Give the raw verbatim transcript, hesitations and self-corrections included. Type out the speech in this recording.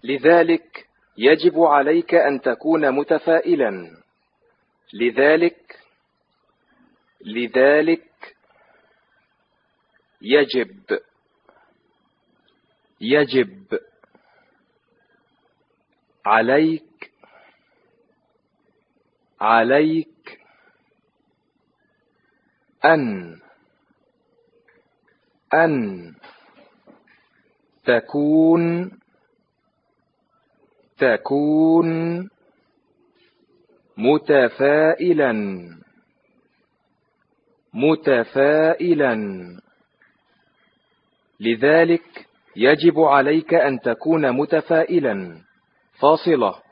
لذلك يجب عليك أن تكون متفائلا. لذلك لذلك يجب يجب عليك عليك أن أن تكون تكون متفائلا متفائلا. لذلك يجب عليك أن تكون متفائلا. فاصلة